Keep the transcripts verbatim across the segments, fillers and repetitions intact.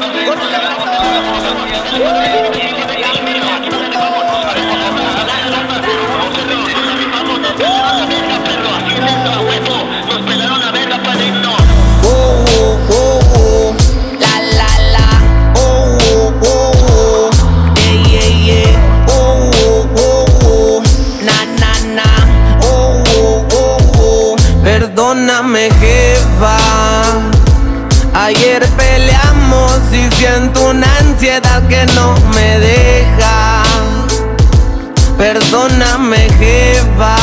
Perdóname, jefa, ayer peleamos y siento una ansiedad que no me deja. Perdóname, jefa.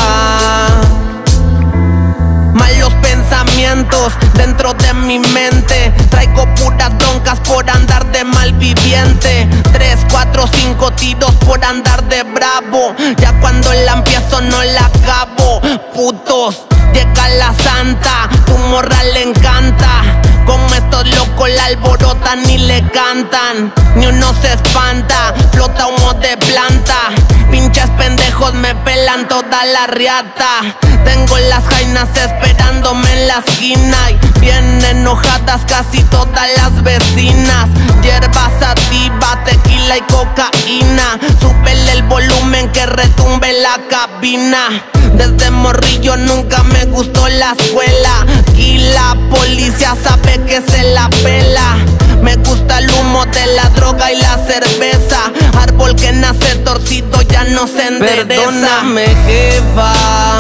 Malos pensamientos dentro de mi mente, traigo puras broncas por andar de malviviente. Tres, cuatro, cinco tiros por andar de bravo. Ya cuando la empiezo no la acabo. Putos, llega la santa, tu morra le encanta. Como estos locos la alborotan y le cantan. Ni uno se espanta, flota humo de planta. Pinches pendejos me pelan toda la riata. Tengo las jainas esperándome en la esquina y bien enojadas casi todas las vecinas. Hierba sativa, tequila y cocaína. Súbele el volumen que retumbe la cabina. Desde morrillo nunca me gustó la escuela. Aquí la policía sabe que se la pela. Me gusta el humo de la droga y la cerveza. Árbol que nace torcido ya no se endereza. Perdóname, jefa,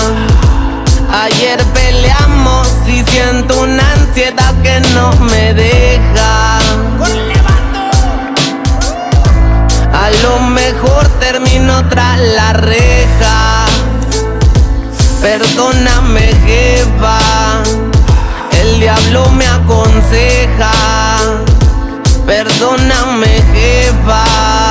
ayer peleamos y siento una ansiedad que no me deja. A lo mejor termino tras la reja. Perdóname, jefa, el diablo me aconseja. Perdóname, jefa.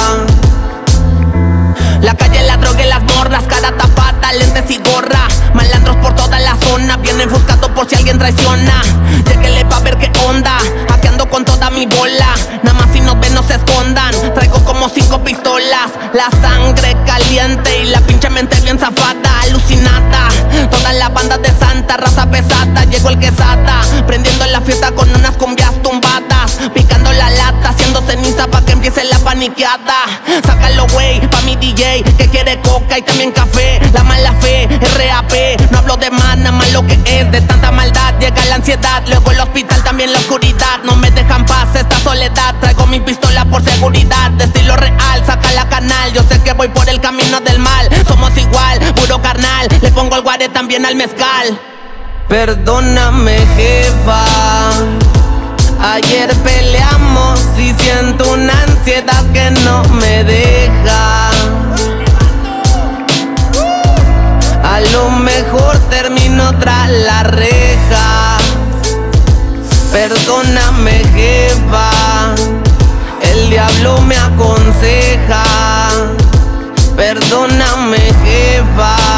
La calle, la droga y las morras, cara tapada, lentes y gorra. Malandros por toda la zona, vienen buscando por si alguien traiciona. Lléguele pa' ver qué onda, hackeando con toda mi bola. Nada más si nos ven no se escondan, traigo como cinco pistolas. La sangre caliente y la pinche mente bien zafada, alucinada. Toda la banda de santa, raza pesada, llegó el quesada. Prendiendo la fiesta con unas cumbias tumbadas. Picando la lata, haciendo ceniza pa' que empiece la paniqueada. Sácalo, wey, pa' mi D J que quiere coca y también café. La mala fe, R A P, no hablo de más, nada más lo que es. De tanta maldad llega la ansiedad, luego el hospital también la oscuridad. No me dejan paz esta soledad, traigo mi pistola por seguridad. De estilo real, saca la canal, yo sé que voy por el camino del mal. Somos igual, puro carnal, le pongo el guare también al mezcal. Perdóname, jefa, ayer peleamos y siento una ansiedad que no me deja. A lo mejor termino tras la reja. Perdóname, jefa, el diablo me aconseja. Perdóname, jefa.